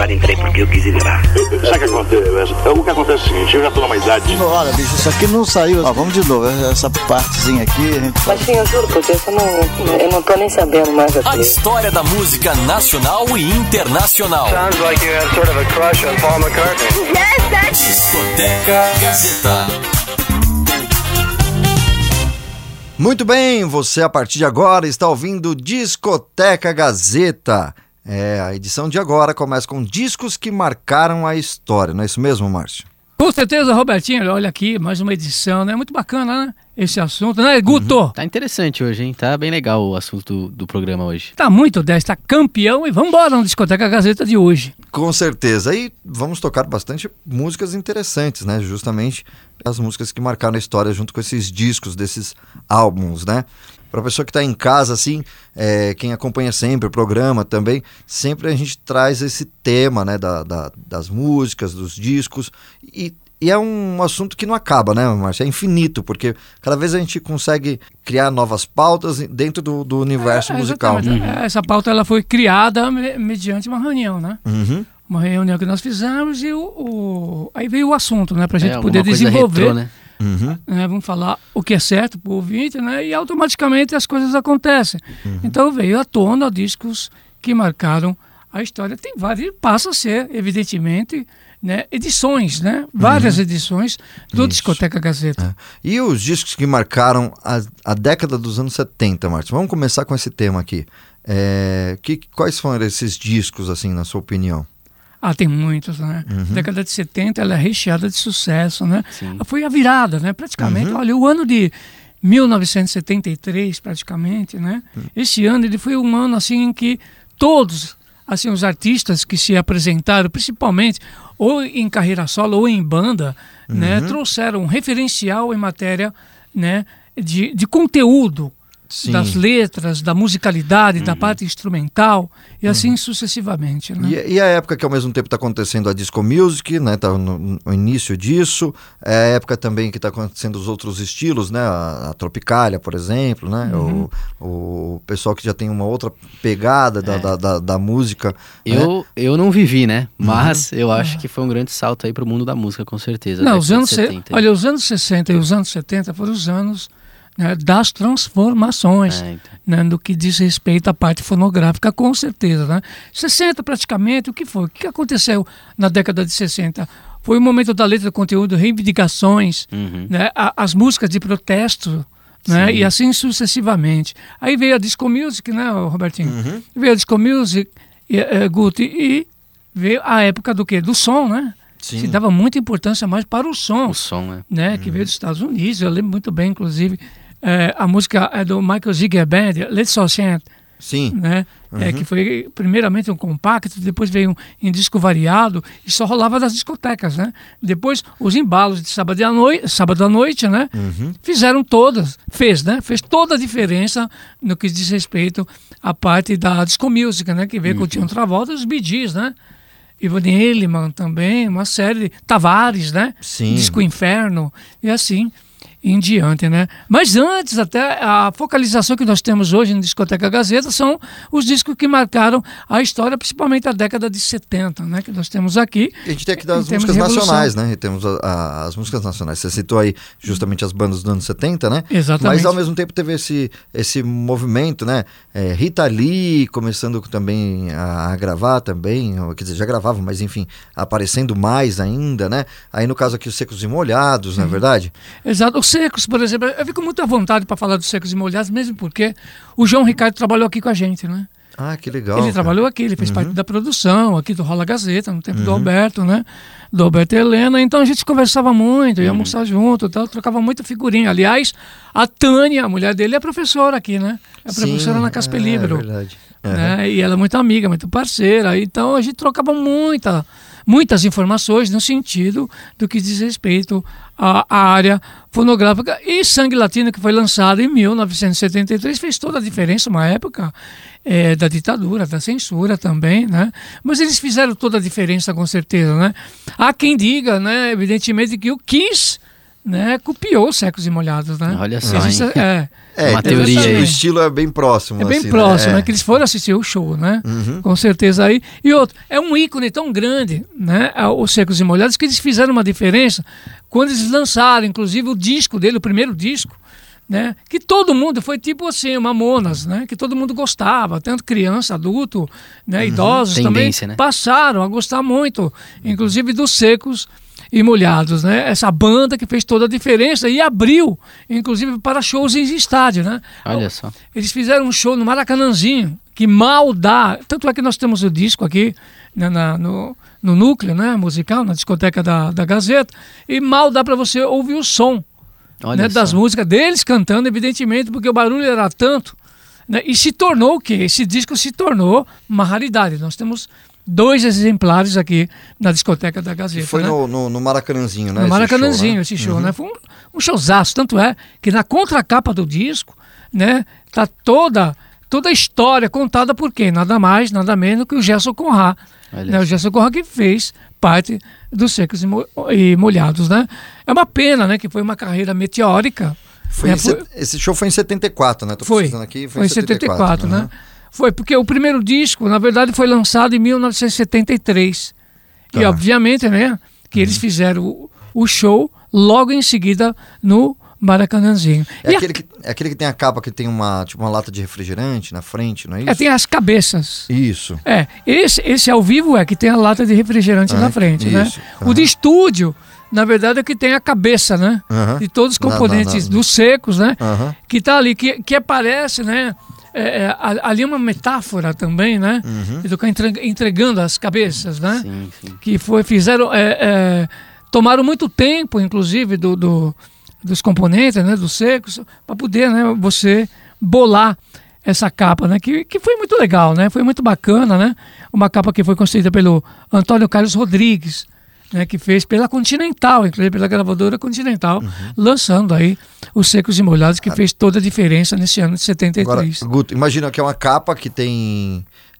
agora entrei porque eu quis entrar. Sabe o que acontece? O que acontece é o seguinte, eu já tô numa idade... Olha, bicho, isso aqui não saiu. Ó, vamos de novo, essa partezinha aqui... Mas sim, eu juro, porque eu não tô nem sabendo mais aqui. A história da música nacional e internacional. Sounds like you have sort of a crush on Paul McCartney. Yes, that's... Discoteca Gazeta. Muito bem, você a partir de agora está ouvindo Discoteca Gazeta. A edição de agora começa com discos que marcaram a história, não é isso mesmo, Márcio? Com certeza, Robertinho, olha aqui, mais uma edição, né? Muito bacana, né? Esse assunto, né, Guto? Tá interessante hoje, hein? Tá bem legal o assunto do programa hoje. Tá muito 10, tá campeão e vamos embora no Discoteca Gazeta de hoje. Com certeza, e vamos tocar bastante músicas interessantes, né? Justamente as músicas que marcaram a história junto com esses discos, desses álbuns, né? Para a pessoa que está em casa, assim, quem acompanha sempre o programa também, sempre a gente traz esse tema, né, das músicas, dos discos, e é um assunto que não acaba, né, Márcio? É infinito, porque cada vez a gente consegue criar novas pautas dentro do universo musical. Essa pauta ela foi criada mediante uma reunião, né? Uhum. Uma reunião que nós fizemos e aí veio o assunto, né, para a gente poder desenvolver. Retrô, né? Uhum. Vamos falar o que é certo para o ouvinte, né? E automaticamente as coisas acontecem. Uhum. Então veio à tona discos que marcaram a história. Tem vários, passa a ser, evidentemente, né, edições, né? Várias edições do Discoteca Gazeta. E os discos que marcaram a década dos anos 70, Márcio? Vamos começar com esse tema aqui. Quais foram esses discos, assim, na sua opinião? Tem muitos, né? A década de 70 ela é recheada de sucesso, né? Sim. Foi a virada, né? Praticamente, olha, o ano de 1973, praticamente, né? Esse ano ele foi um ano, assim, em que todos, assim, os artistas que se apresentaram, principalmente ou em carreira solo ou em banda, né? Trouxeram um referencial em matéria, né? de conteúdo. Sim. Das letras, da musicalidade, da parte instrumental e assim sucessivamente, né? E a época que ao mesmo tempo está acontecendo a disco music, né? Tá no início disso, é a época também que está acontecendo os outros estilos, né? A Tropicália, por exemplo, né? O pessoal que já tem uma outra pegada da música. Eu não vivi, né? Mas eu acho que foi um grande salto aí para o mundo da música, com certeza. Não, os anos 70. Olha, os anos 60 e os anos 70 foram os anos, né, das transformações, né, no que diz respeito à parte fonográfica, com certeza, né? 60 praticamente, o que foi? O que aconteceu na década de 60? Foi o momento da letra, do conteúdo, reivindicações, né, as músicas de protesto, né, e assim sucessivamente. Aí veio a disco music, né, Robertinho? Veio a disco music, Guti, e veio a época do quê? Do som, né? Sim. Se dava muita importância mais para o som. O som, né? Que veio dos Estados Unidos. Eu lembro muito bem, inclusive, a música é do Michael Ziegler Band, Let's All Chant. Sim. Né? Que foi primeiramente um compacto, depois veio em disco variado e só rolava das discotecas, né? Depois os embalos de sábado à noite, né? Fizeram fez toda a diferença no que diz respeito à parte da disco music, né? Que veio com o John Travolta e os Bee Gees, né? Ivan Elliman também, uma série de Tavares, né? Sim. Disco Inferno e assim em diante, né? Mas antes, até a focalização que nós temos hoje no Discoteca Gazeta são os discos que marcaram a história, principalmente a década de 70, né? Que nós temos aqui. A gente tem aqui das músicas nacionais, né? E temos as músicas nacionais. Você citou aí justamente as bandas dos anos 70, né? Exatamente. Mas ao mesmo tempo teve esse movimento, né? Rita Lee começando também a gravar também, quer dizer, já gravava, mas enfim, aparecendo mais ainda, né? Aí no caso aqui os Secos e Molhados, não é verdade? Exato. Os Secos, por exemplo, eu fico muito à vontade para falar dos Secos e Molhados, mesmo porque o João Ricardo trabalhou aqui com a gente, né? Ah, que legal. Ele trabalhou aqui, ele fez parte da produção aqui do Rola Gazeta, no tempo do Alberto, né? Do Alberto e Helena. Então a gente conversava muito, ia almoçar junto, tal, trocava muita figurinha. Aliás, a Tânia, a mulher dele, é professora aqui, né? É professora na Casper Libero. É verdade. Né? E ela é muito amiga, muito parceira. Então a gente trocava muitas informações no sentido do que diz respeito à área fonográfica. E Sangue Latino, que foi lançado em 1973, fez toda a diferença, uma época da ditadura, da censura também, né? Mas eles fizeram toda a diferença, com certeza, né? Há quem diga, né, evidentemente, que o Kiss, né, copiou Secos e Molhados, né? Olha só, Existe, uma teoria aí. O estilo é bem próximo. É bem assim, próximo, né? né? Que eles foram assistir o show, né? Uhum. Com certeza aí. E outro, é um ícone tão grande, né? Os Secos e Molhados, que eles fizeram uma diferença quando eles lançaram, inclusive, o disco dele, o primeiro disco, né? Que todo mundo, foi tipo assim, Mamonas, né? Que todo mundo gostava, tanto criança, adulto, né? Idosos Tendência, também né? passaram a gostar muito, inclusive dos Secos e Molhados, né? Essa banda que fez toda a diferença e abriu, inclusive, para shows em estádio, né? Olha só. Eles fizeram um show no Maracanãzinho, que mal dá, tanto é que nós temos o disco aqui, né, no núcleo, né, musical, na discoteca da Gazeta, e mal dá para você ouvir o som, né, das músicas deles cantando, evidentemente, porque o barulho era tanto, né, e se tornou o quê? Esse disco se tornou uma raridade. Nós temos 2 exemplares aqui na discoteca da Gazeta. Foi, né? no Maracanãzinho, né? No Maracanãzinho, esse esse show, né? Foi um showzaço, tanto é que na contracapa do disco, né, tá toda a história contada por quem? Nada mais, nada menos que o Gerson Conrad. Né? O Gerson Conrad que fez parte dos Secos e Molhados, né? É uma pena, né, que foi uma carreira meteórica. Esse show foi em 74, né? Tô pesquisando aqui, foi em 74, né? Foi porque o primeiro disco, na verdade, foi lançado em 1973. Tá. E, obviamente, né, que eles fizeram o show logo em seguida no Maracanãzinho. É aquele que tem a capa que tem uma lata de refrigerante na frente, não é isso? Tem as cabeças. Isso. Esse ao vivo que tem a lata de refrigerante na frente, né? O de estúdio, na verdade, é que tem a cabeça, né? De todos os componentes dos Secos, né? Que tá ali, que aparece, né? Ali é uma metáfora também, né? Do que entregando as cabeças, né? Sim, sim. Que fizeram... tomaram muito tempo, inclusive, dos componentes, né, dos Secos, para poder, né, você bolar essa capa, né, que foi muito legal, né, foi muito bacana, né, uma capa que foi construída pelo Antônio Carlos Rodrigues, né, que fez pela Continental, inclusive pela gravadora Continental, lançando aí os Secos e Molhados, que fez toda a diferença nesse ano de 73. Agora, Guto, imagina que é uma capa que tem...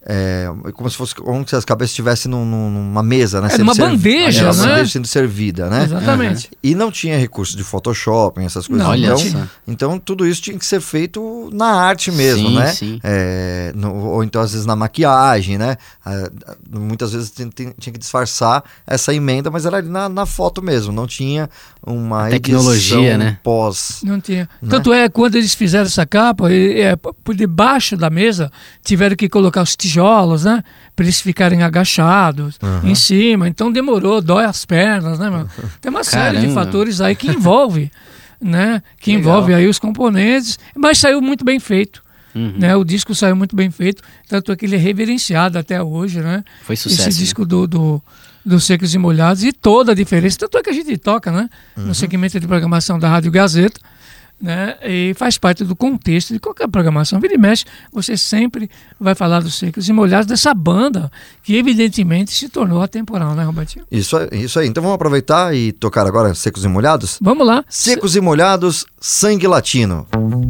como se as cabeças estivessem numa mesa, né? Numa bandeja, né? Uma bandeja sendo servida, né? Exatamente. E não tinha recurso de Photoshop, essas coisas. Então tudo isso tinha que ser feito na arte mesmo, né? Sim. Ou então às vezes na maquiagem, né? Muitas vezes tinha que disfarçar essa emenda, mas era ali na foto mesmo, não tinha uma tecnologia, né? Pós. Não tinha. Né? Tanto quando eles fizeram essa capa, por debaixo da mesa tiveram que colocar os tijolos, né? Para eles ficarem agachados em cima. Então demorou, dói as pernas, né, mano? Tem uma série de fatores aí que envolve, né? Que envolve aí os componentes, mas saiu muito bem feito. Né? O disco saiu muito bem feito, tanto é que ele é reverenciado até hoje, né? Foi sucesso. Esse disco dos Secos e Molhados e toda a diferença, tanto é que a gente toca, né? No segmento de programação da Rádio Gazeta, né? E faz parte do contexto de qualquer programação. Vira e mexe, você sempre vai falar dos Secos e Molhados, dessa banda que evidentemente se tornou atemporal, né, Robertinho? Isso aí. Então vamos aproveitar e tocar agora Secos e Molhados? Vamos lá. Secos e Molhados, Sangue Latino.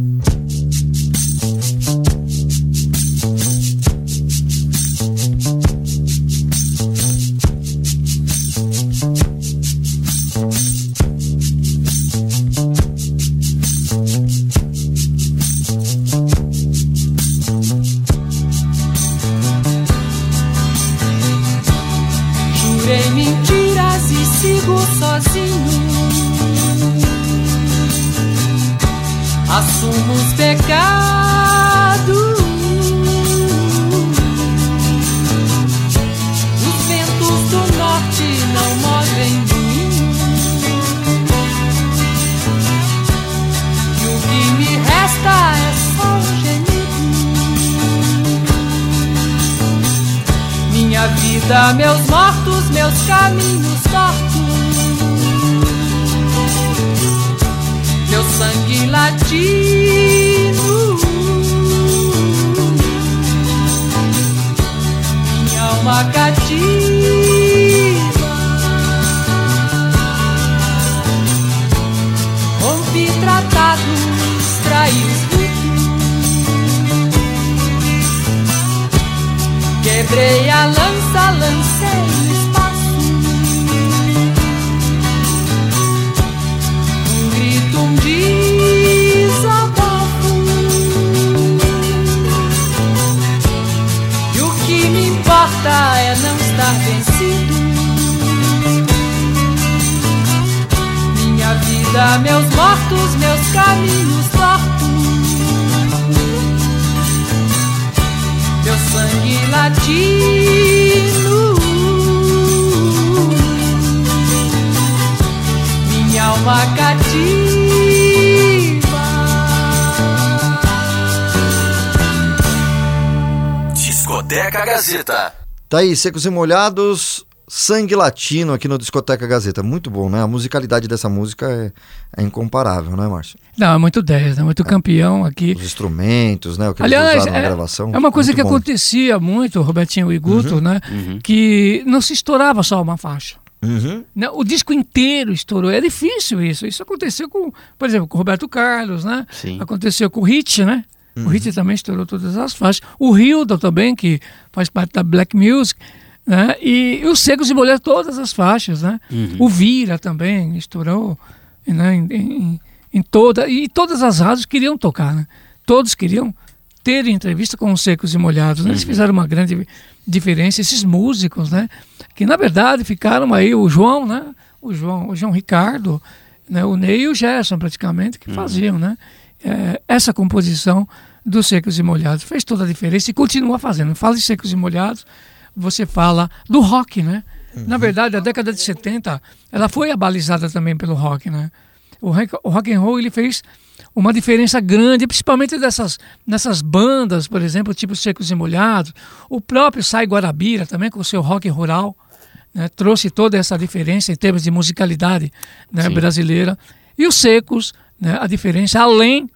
Jurei mentiras e sigo sozinho. Assumo os pecados. Os ventos do norte não movem mim. E o que me resta é só um gemido. Minha vida, meus mortos, meus caminhos tortos. Meu sangue latino, minha alma cativa. Rompi tratados, traí os ritos. Quebrei a lança, lancei no espaço. Para meus mortos, meus caminhos tortos, meu sangue latino, minha alma cativa. Discoteca Gazeta. Tá aí, Secos e Molhados, Sangue Latino aqui no Discoteca Gazeta. Muito bom, né? A musicalidade dessa música é incomparável, né, Márcio? Não, é muito 10, né? Muito campeão aqui. Os instrumentos, né? O que Aliás, eles usaram na gravação. É uma coisa muito que bom. acontecia muito, Robertinho e Guto, né? Que não se estourava só uma faixa. Né? O disco inteiro estourou. É difícil isso. Isso aconteceu com, por exemplo, com o Roberto Carlos, né? Sim. Aconteceu com o Hit, né? O Hit também estourou todas as faixas. O Hilda também, que faz parte da Black Music, né? E os Secos e Molhados, todas as faixas, né? O Vira também estourou, né? em toda, e todas as rádios queriam tocar, né? Todos queriam ter entrevista com os Secos e Molhados, né? Eles fizeram uma grande diferença, esses músicos, né? Que na verdade ficaram aí, o João, né? O João Ricardo, né? O Ney e o Gerson praticamente que faziam, né? Essa composição dos Secos e Molhados fez toda a diferença e continua fazendo. Fala de Secos e Molhados, você fala do rock, né? Na verdade, a década de 70, ela foi abalizada também pelo rock, né? O rock and roll, ele fez uma diferença grande, principalmente nessas bandas, por exemplo, tipo Secos e Molhados. O próprio Sai Guarabira também, com o seu rock rural, né? Trouxe toda essa diferença em termos de musicalidade, né? Brasileira. E os Secos, né? A diferença, além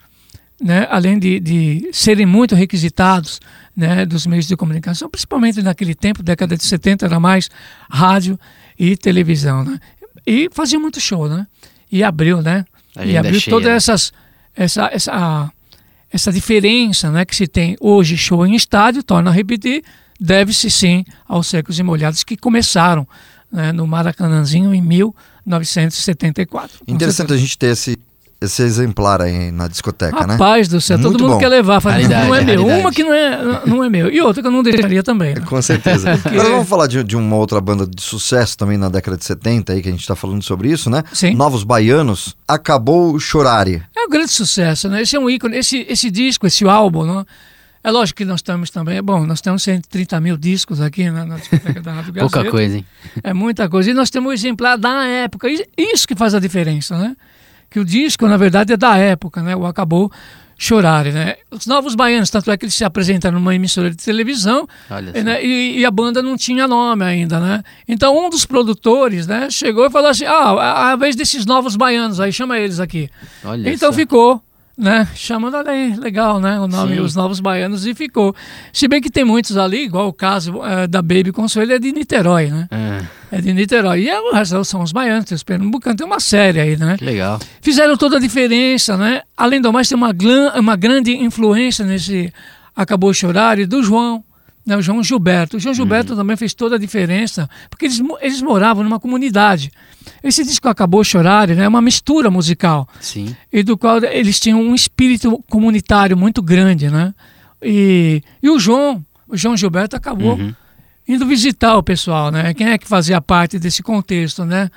de serem muito requisitados, né, dos meios de comunicação, principalmente naquele tempo, década de 70, era mais rádio e televisão, né? E fazia muito show, né? E abriu, né? E abriu toda essa diferença, né, que se tem hoje show em estádio, torna a repetir, deve-se sim aos Secos e Molhados que começaram, né, no Maracanãzinho em 1974. Interessante a gente ter esse exemplar aí na discoteca, né? Rapaz do céu, muito todo mundo bom. quer levar, fala, não é meu. Raridade. Uma que não é meu. E outra que eu não deixaria também. Né? Com certeza. Agora vamos falar de uma outra banda de sucesso também na década de 70, aí que a gente tá falando sobre isso, né? Sim. Novos Baianos, Acabou Chorare. É um grande sucesso, né? Esse é um ícone, esse disco, esse álbum, né? É lógico que nós temos também, nós temos 130 mil discos aqui na discoteca da Rádio Gazeta. Pouca coisa, hein? É muita coisa. E nós temos um exemplar da época. Isso que faz a diferença, né? Que o disco, na verdade, é da época, né? O Acabou Chorare, né? Os Novos Baianos, tanto é que eles se apresentaram numa emissora de televisão, né? E a banda não tinha nome ainda, né? Então um dos produtores, né, chegou e falou assim, a vez desses Novos Baianos, aí chama eles aqui. Olha então só. ficou, né? Chamando ali, legal, né? O nome, Sim. Os Novos Baianos, e ficou. Se bem que tem muitos ali, igual o caso da Baby Consuelo, é de Niterói, né? É de Niterói. E o resto são os baianos, tem os pernambucanos, tem uma série aí, né? Que legal. Fizeram toda a diferença, né? Além do mais, tem uma grande influência nesse Acabou Chorare do João, né? O João Gilberto. O João Gilberto também fez toda a diferença, porque eles moravam numa comunidade. Esse disco Acabou Chorare, né? É uma mistura musical. Sim. E do qual eles tinham um espírito comunitário muito grande, né? E o João Gilberto acabou indo visitar o pessoal, né? Quem é que fazia parte desse contexto, né?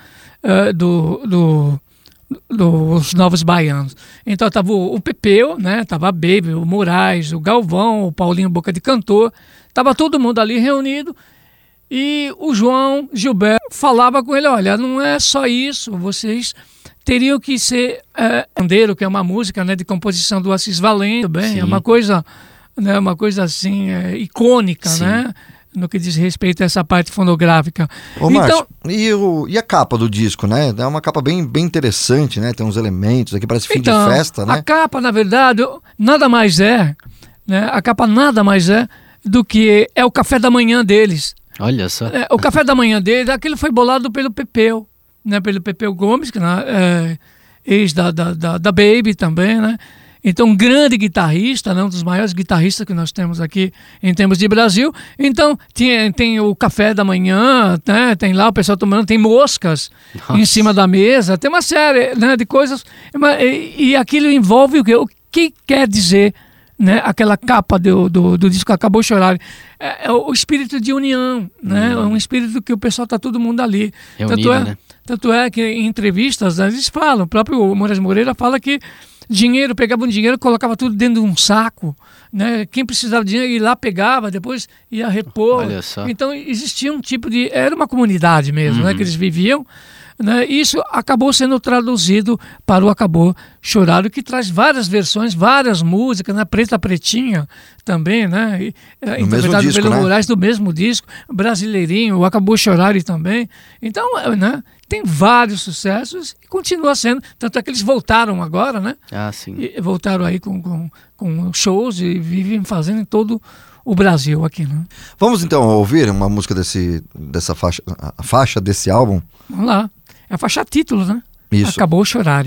Dos Novos Baianos. Então tava o Pepeu, né? Tava a Baby, o Moraes, o Galvão, o Paulinho Boca de Cantor. Tava todo mundo ali reunido. E o João Gilberto falava com ele, olha, não é só isso, vocês teriam que ser Pandeiro, que é uma música, né, de composição do Assis Valente, bem, é uma coisa, né, assim, icônica, Sim. né, no que diz respeito a essa parte fonográfica. Ô, Márcio, e a capa do disco, né? É uma capa bem interessante, né? Tem uns elementos aqui, parece fim de festa, né? A capa, na verdade, nada mais é, né, a capa nada mais é do que o café da manhã deles. Olha só. O café da manhã dele, aquele foi bolado pelo Pepeu, né? Pelo Pepeu Gomes, que ex da Baby também, né? Então, um grande guitarrista, né? Um dos maiores guitarristas que nós temos aqui em termos de Brasil. Então, tem o café da manhã, né? Tem lá o pessoal tomando, tem moscas em cima da mesa, tem uma série, né, de coisas. E aquilo envolve o quê? O que quer dizer né? Aquela capa do disco Acabou Chorar, é o espírito de união, né? É um espírito que o pessoal tá todo mundo ali. Reunido, né? Tanto é que em entrevistas eles falam, o próprio Moraes Moreira fala que pegava um dinheiro, colocava tudo dentro de um saco, né? Quem precisava de dinheiro ia lá, pegava, depois ia repor. Olha só. Então existia um tipo de... Era uma comunidade mesmo, né? Que eles viviam, né? Isso acabou sendo traduzido para o Acabou Chorar, que traz várias versões, várias músicas, né? Preta Pretinha também, né? Interpretado pelo Moraes, do mesmo disco, Brasileirinho, o Acabou Chorar também. Então, né? Tem vários sucessos e continua sendo. Tanto é que eles voltaram agora, né? Ah, sim. E voltaram aí com shows e vivem fazendo em todo o Brasil aqui, né? Vamos então ouvir uma música dessa faixa, a faixa desse álbum? Vamos lá. É a faixa título, né? Isso. Acabou Chorar.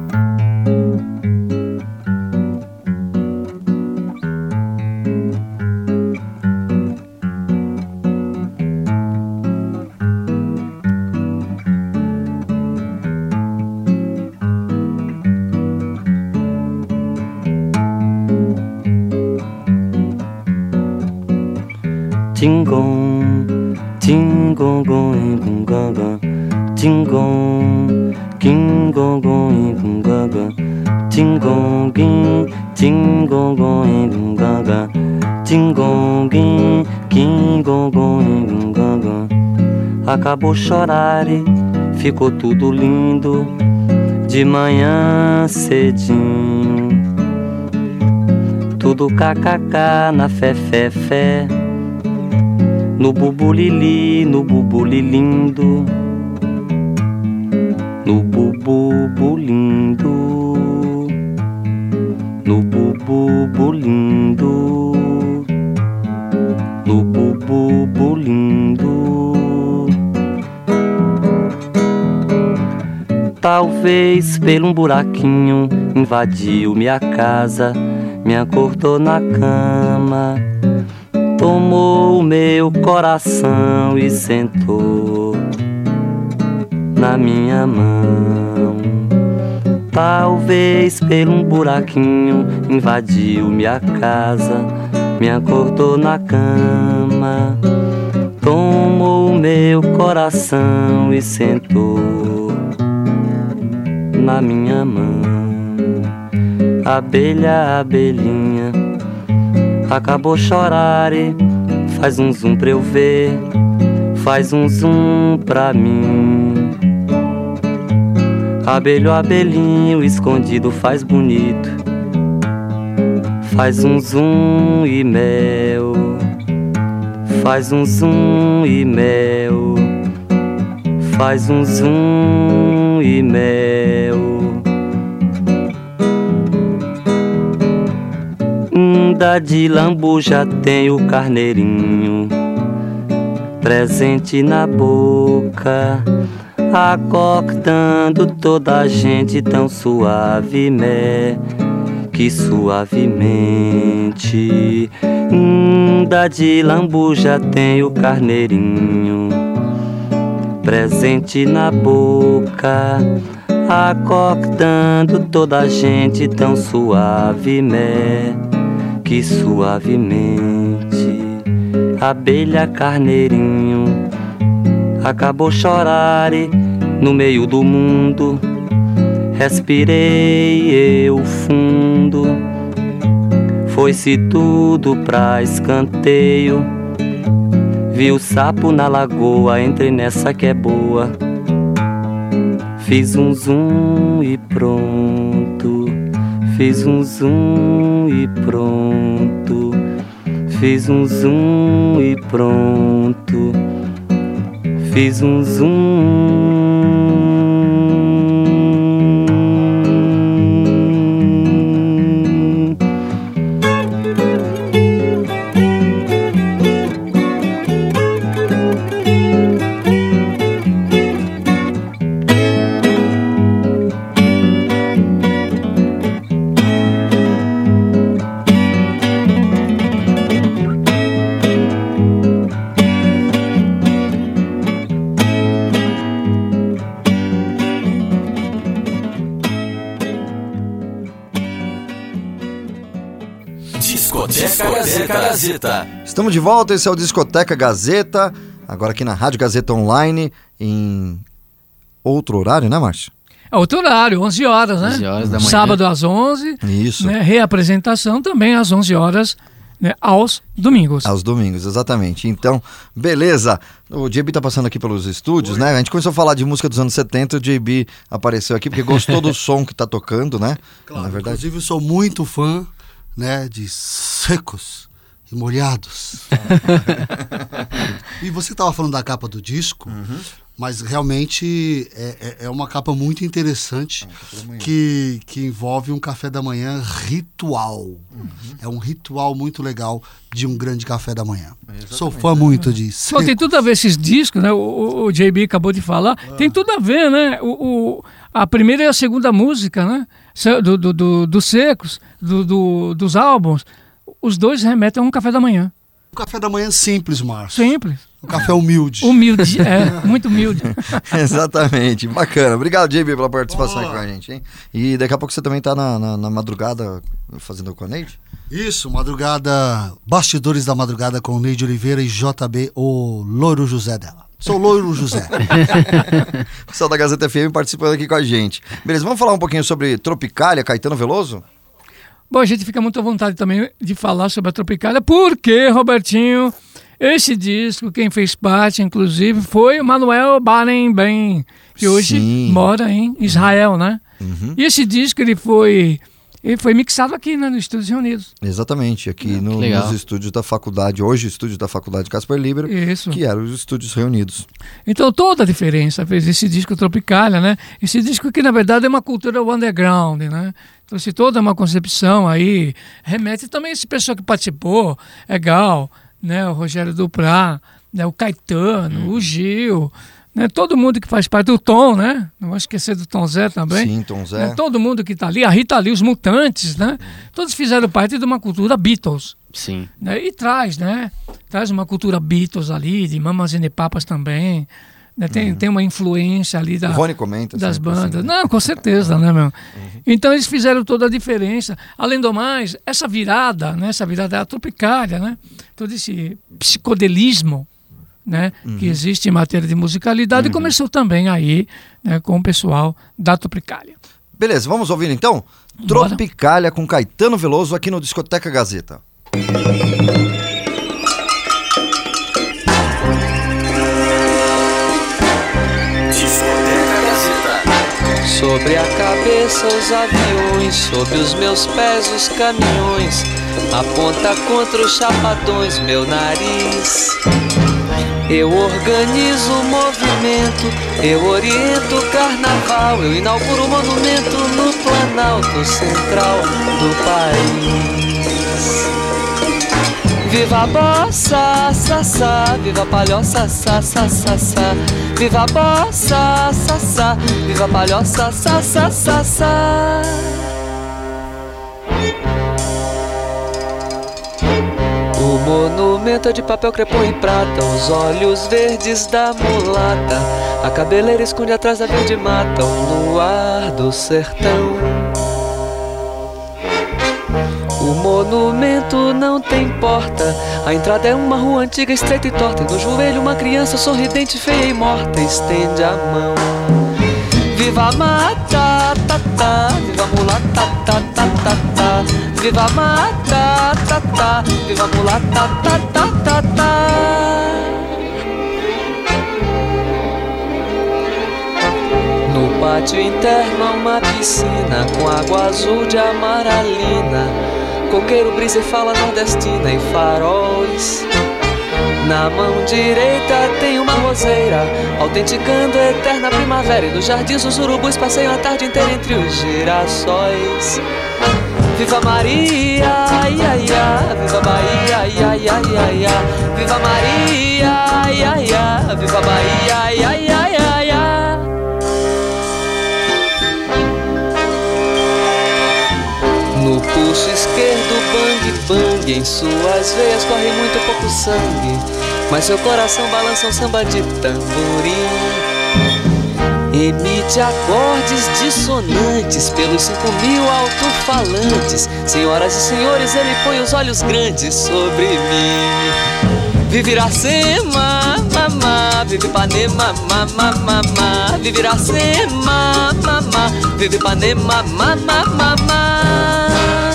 Tingong, tingong, bungaga, tingong, kingong, bungaga, tingong, tingong, bungaga, tingong, kingong, bungaga. Acabou chorar, ficou tudo lindo de manhã cedinho. Tudo kkk na fé. No bubulili, no bubulilindo, no bubulindo, no bubulindo, no bubulindo. Talvez pelo um buraquinho invadiu minha casa, me acordou na cama, tomou meu coração e sentou na minha mão. Talvez pelo um buraquinho invadiu minha casa, me acordou na cama, tomou meu coração e sentou na minha mão. Abelha, abelhinha, acabou chorar, faz um zoom pra eu ver, faz um zoom pra mim. Abelho, abelhinho, escondido faz bonito, faz um zoom e mel, faz um zoom e mel, faz um zoom e mel. De lambuja tem o carneirinho presente na boca, acordando toda a gente tão que suavemente. De lambuja tem o carneirinho presente na boca, acordando toda a gente tão que suavemente. Abelha, carneirinho, acabou chorar no meio do mundo. Respirei eu fundo, foi-se tudo pra escanteio. Vi o sapo na lagoa, entrei nessa que é boa. Fiz um zoom e pronto, fiz um zoom e pronto, fiz um zoom e pronto, fiz um zoom. Discoteca Gazeta. Estamos de volta, esse é o Discoteca Gazeta, agora aqui na Rádio Gazeta Online, em outro horário, né, Márcio? É outro horário, 11 horas, né? 11 horas da manhã. Sábado às 11. Isso. Né? Reapresentação também às 11 horas, né? Aos domingos. Aos domingos, exatamente. Então, beleza. O JB tá passando aqui pelos estúdios, né? A gente começou a falar de música dos anos 70, o JB apareceu aqui porque gostou do som que tá tocando, né? Claro, na verdade. inclusive eu sou muito fã, né, de Secos e Molhados. E você tava falando da capa do disco, mas realmente é uma capa muito interessante que envolve um café da manhã ritual. É um ritual muito legal de um grande café da manhã. Sou fã muito disso. Tem tudo a ver esses discos, né? O JB acabou de falar. Tem tudo a ver, né? A primeira e a segunda música, né? Dos Secos, dos álbuns, os dois remetem a um café da manhã. Um café da manhã simples, Márcio. Simples. Um café humilde. Humilde, muito humilde. Exatamente, bacana. Obrigado, JB, pela participação aqui com a gente, hein? E daqui a pouco você também tá na madrugada fazendo com a Neide? Isso, madrugada, bastidores da madrugada com Neide Oliveira e JB, o Loiro José dela. Sou Loiro José. O pessoal da Gazeta FM participando aqui com a gente. Beleza, vamos falar um pouquinho sobre Tropicália, Caetano Veloso? Bom, a gente fica muito à vontade também de falar sobre a Tropicália, porque, Robertinho, esse disco, quem fez parte, inclusive, foi o Manuel Barenboim, que hoje mora em Israel, né? E esse disco, ele foi mixado aqui, né, nos Estúdios Reunidos. Exatamente, aqui nos estúdios da faculdade, hoje estúdios da faculdade Casper Libero, que eram os Estúdios Reunidos. Então toda a diferença fez esse disco Tropicália, né? Esse disco que na verdade é uma cultura underground, né? Então se toda uma concepção aí, remete também a esse pessoal que participou, é Gal, né? O Rogério Duprá, né? O Caetano, o Gil, né? Todo mundo que faz parte do Tom, né? Não vou esquecer do Tom Zé também. Sim, Tom Zé. Né? Todo mundo que está ali, a Rita Lee, os Mutantes, né? Todos fizeram parte de uma cultura Beatles. Sim. Né? E traz uma cultura Beatles ali, de Mamas e Papas também. Né? Tem uma influência ali o Rony comenta das bandas. Assim. Não, com certeza, né, meu? Então eles fizeram toda a diferença. Além do mais, essa virada é a Tropicália, né? Todo esse psicodelismo, né, que existe em matéria de musicalidade, começou também aí, né, com o pessoal da Tropicália. Beleza, vamos ouvir então? Bora. Tropicália com Caetano Veloso aqui no Discoteca Gazeta. Discoteca Gazeta. Sobre a cabeça os aviões, sob os meus pés os caminhões, aponta contra os chapadões meu nariz. Eu organizo o movimento, eu oriento o carnaval, eu inauguro o monumento no Planalto Central do país. Viva a bossa, sassá, viva a palhoça, sassá, sassá. Viva a bossa, sassá, viva a palhoça, sassá, sassá. O monumento é de papel crepom e prata, os olhos verdes da mulata, a cabeleira esconde atrás da verde mata, o luar do sertão. O monumento não tem porta, a entrada é uma rua antiga, estreita e torta, e no joelho uma criança sorridente, feia e morta, estende a mão. Viva a mata, tá, tá, viva a mulata, tá, tá, tá, tá. Viva a mata, tá, tá, viva a mulata, tá, tá, tá, tá. No pátio interno há uma piscina com água azul de amaralina, coqueiro, brisa e fala nordestina e faróis. Na mão direita tem uma roseira, autenticando a eterna primavera, e nos jardins os urubus passeiam a tarde inteira entre os girassóis. Viva Maria, ia, ia, viva Bahia, ia, ia, ia, ia. Viva Maria, ia, ia, viva Bahia, ia, ia, ia, ia. No pulso esquerdo, bang, bang, em suas veias corre muito pouco sangue, mas seu coração balança um samba de tamborim. Emite acordes dissonantes pelos 5.000 alto-falantes, Senhoras e senhores, ele põe os olhos grandes sobre mim. Vive Iracema, mamá, vive Ipanema, mamá, mamá. Vive Iracema, mamá, vive Ipanema, mamá, mamá.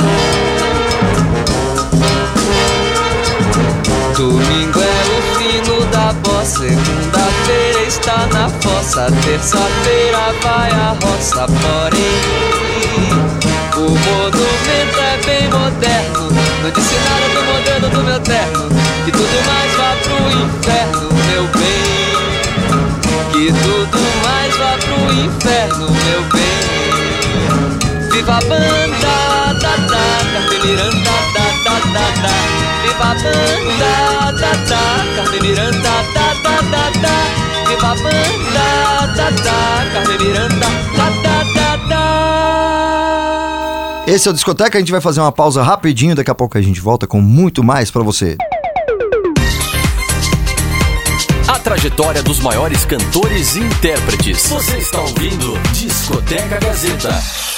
Domingo é o fino da bossa, segunda-feira está na fossa, terça-feira vai à roça, porém o monumento é bem moderno. No dicionário do modelo do meu terno, que tudo mais vá pro inferno, meu bem. Que tudo mais vá pro inferno, meu bem. Viva a banda, da, da, Carmen Miranda, da, da, da, da. Viva a banda, da, da, Carmen Miranda, da, da, da, da. Viva a banda, da, da, Carmen Miranda, da, da, da, da. Esse é o Discoteca, a gente vai fazer uma pausa rapidinho, daqui a pouco a gente volta com muito mais pra você. A trajetória dos maiores cantores e intérpretes. Você está ouvindo Discoteca Gazeta.